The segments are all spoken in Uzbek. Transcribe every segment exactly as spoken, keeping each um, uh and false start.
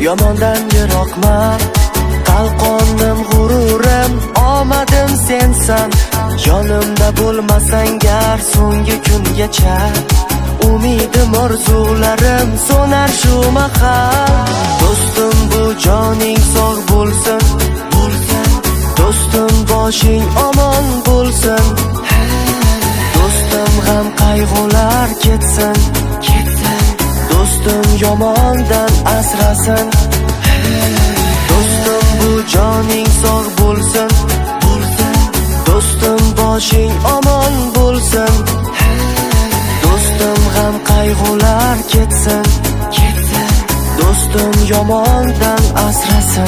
yomondan yiroqman. Qalqondim g'ururim, omadim sensan. Yonimda bo'lmasang gar so'nggi kungacha, umidim orzularim so'nar shu mahal. Do'stim bu joning sog' bo'lsin, bo'lsin. Do'stim boshing omon bo'lsin. Do'stim g'am qayg'ular ketsin, ketsin. Do'stim yomondan asrasin. Do'stim bu joning sog' bo'lsin, bo'lsin. Do'stim boshing omon bo'lsin. Do'stim g'am qayg'ular ketsin, ketsin. Do'stim yomondan asrasin.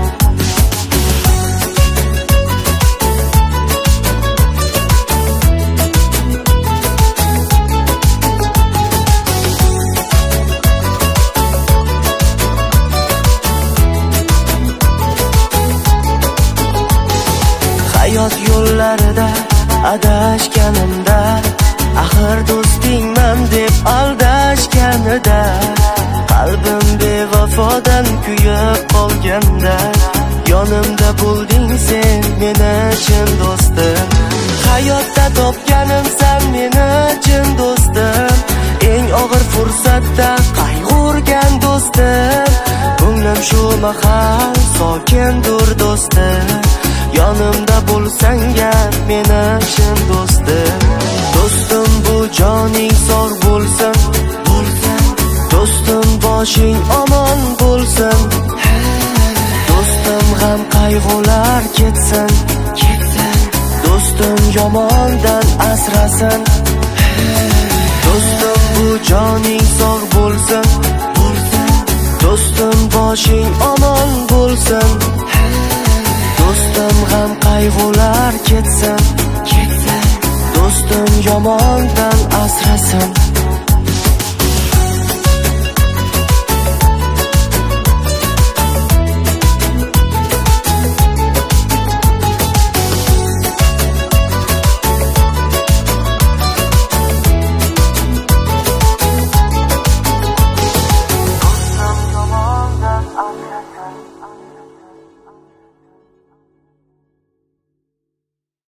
Hayot yo'llarida adashganimda, axir do'stingman deb aldashganida, qalbim bevafodan kuyib qolganda, yonimda bo'lding sen meni chin do'stim. Hayotda topganimsan meni chin do'stim, eng og'ir fursatda qayg'urgan do'stim. Ko'nglim shu mahal sokindur do'stim, yonimda bo'lsang gar meni chin do'stim. Do'stim bu joning sog' bo'lsin, bo'lsin. Do'stim boshing omon bo'lsin. Do'stim g'am qayg'ular ketsin, ketsin. Do'stim yomondan asrasin. Do'stim bu joning sog' bo'lsin, bo'lsin. Do'stim boshing omon bo'lsin. Do'stim g'am qayg'ular ketsin.